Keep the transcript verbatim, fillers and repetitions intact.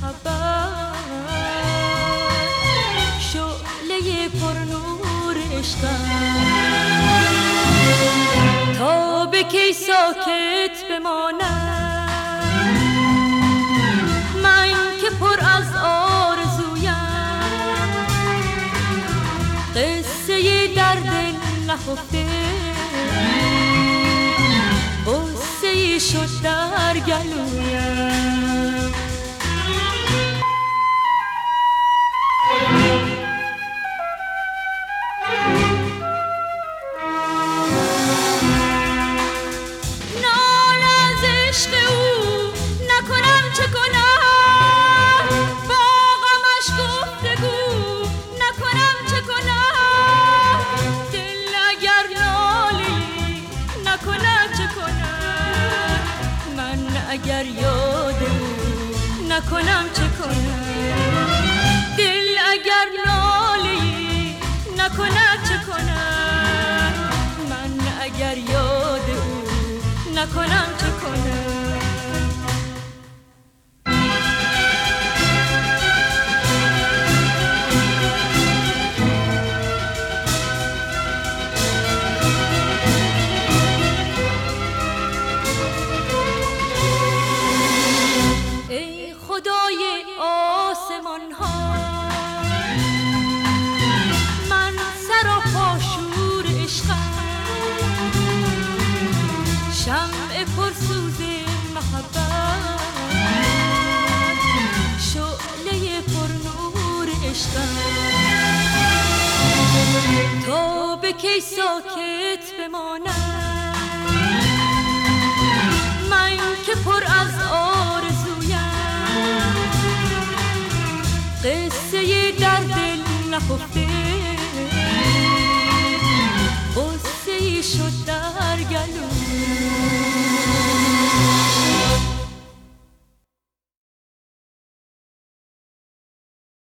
محبت، شعله پرنور عشقم، تا به کی ساکت بمانم من که پر از آرزویم، قصه درد نهفته غصه شد در گلویم. نال از عشق او نکنم چه کنم، با غمش گفتگو نکنم چه کنم، دل اگر نالی نکند چه کنم، من اگر یاد او نکنم چه کنم، دل اگر نالی نکند چه کنم، من اگر یاد او نکنم چه کنم. ای خدای آسمان ها، من سر و پاشور عشقم، شمع پرسوز محبت، شعله پرنور عشقم، تا به کی ساکت بمانم من که پر از آرزویم، قصه در دل نهفته